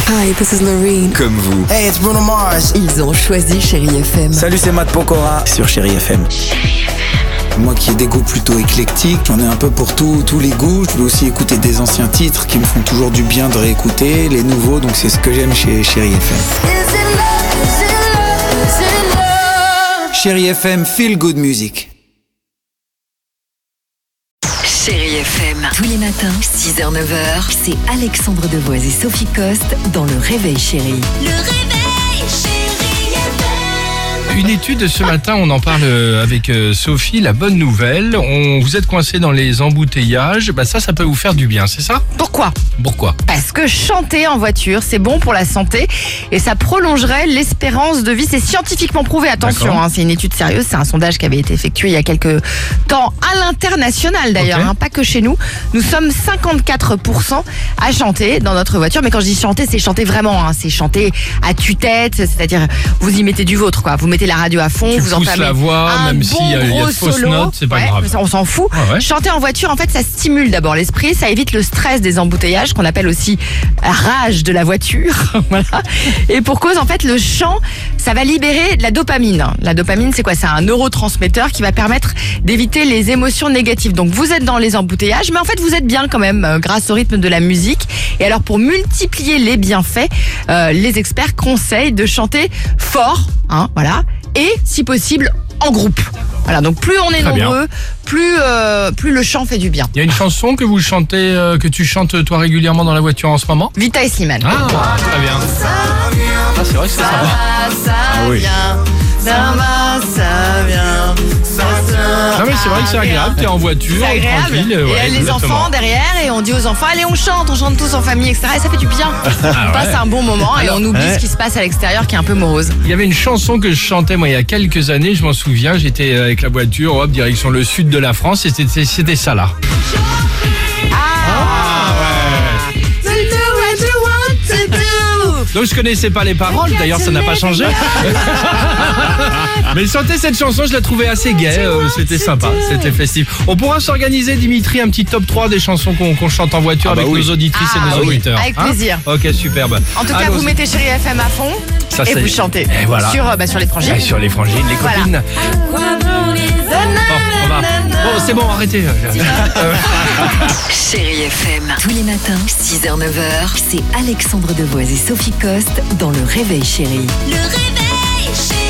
Hi, this is Loreen. Comme vous. Hey, it's Bruno Mars. Ils ont choisi Chérie FM. Salut, c'est Matt Pokora sur Chérie FM. Moi qui ai des goûts plutôt éclectiques, j'en ai un peu pour tous les goûts. Je veux aussi écouter des anciens titres qui me font toujours du bien de réécouter, les nouveaux, donc c'est ce que j'aime chez Chérie FM. Chérie FM, feel good music. Chérie FM. Tous les matins, 6h-9h, c'est Alexandre Devoise et Sophie Coste dans Le Réveil Chérie. Le réveil, chérie FM. Une étude ce matin, on en parle avec Sophie, la bonne nouvelle. Vous êtes coincé dans les embouteillages, ça peut vous faire du bien, c'est ça? Pourquoi ? Pourquoi? Parce que chanter en voiture, c'est bon pour la santé et ça prolongerait l'espérance de vie. C'est scientifiquement prouvé, attention, c'est une étude sérieuse, c'est un sondage qui avait été effectué il y a quelques temps à l'international d'ailleurs, Ok. pas que chez nous. Nous sommes 54% à chanter dans notre voiture, mais quand je dis chanter, c'est chanter vraiment, c'est chanter à tue-tête, c'est-à-dire vous y mettez du vôtre, quoi. Vous mettez la radio à fond, Tu vous pousses entamez la voix, un même bon s'il y a gros de fausses solo. notes, c'est pas Ouais, grave. on s'en fout. Ah ouais. Chanter en voiture, en fait, ça stimule d'abord l'esprit, ça évite le stress des embouteillages, qu'on appelle aussi la rage de la voiture. Voilà. Et pour cause, en fait, le chant, ça va libérer de la dopamine. La dopamine, c'est quoi? C'est un neurotransmetteur qui va permettre d'éviter les émotions négatives. Donc, vous êtes dans les embouteillages, mais en fait, vous êtes bien quand même grâce au rythme de la musique. Et alors, pour multiplier les bienfaits, les experts conseillent de chanter fort, voilà, et si possible en groupe. Voilà, donc plus on est Très bien. nombreux, plus le chant fait du bien. Il y a une chanson que vous chantez, que tu chantes toi régulièrement dans la voiture en ce moment? Vita et Slimane. Ah, très bien. Ah, c'est vrai que c'est sympa. Ça oui. vient, ça va, ça vient, Ah oui, c'est vrai que c'est agréable, t'es en voiture, c'est agréable. tranquille. Et ouais, il y a les exactement. enfants derrière et on dit aux enfants, allez on chante tous en famille, etc. Et ça fait du bien. On ouais. passe un bon moment et Alors, on oublie ce qui se passe à l'extérieur qui est un peu morose. Il y avait une chanson que je chantais moi il y a quelques années, je m'en souviens, j'étais avec la voiture, hop, direction le sud de la France et c'était ça là. Donc je connaissais pas les paroles, d'ailleurs ça n'a pas changé. Mais chanter cette chanson, je la trouvais assez gaie, c'était sympa, c'était festif. On pourra s'organiser, Dimitri, un petit top 3 des chansons qu'on chante en voiture avec nos auditrices et nos auditeurs. Avec plaisir. Ok, superbe. En tout cas, Allons-y. vous mettez Chérie FM à fond Ça, et c'est- vous chantez Et voilà. sur les frangines. Ouais, sur les frangines, les Voilà. copines. Bon, c'est bon, arrêtez. Chérie FM. Tous les matins, 6h-9h, c'est Alexandre Devoise et Sophie Coste dans Le Réveil Chérie. Le réveil, chérie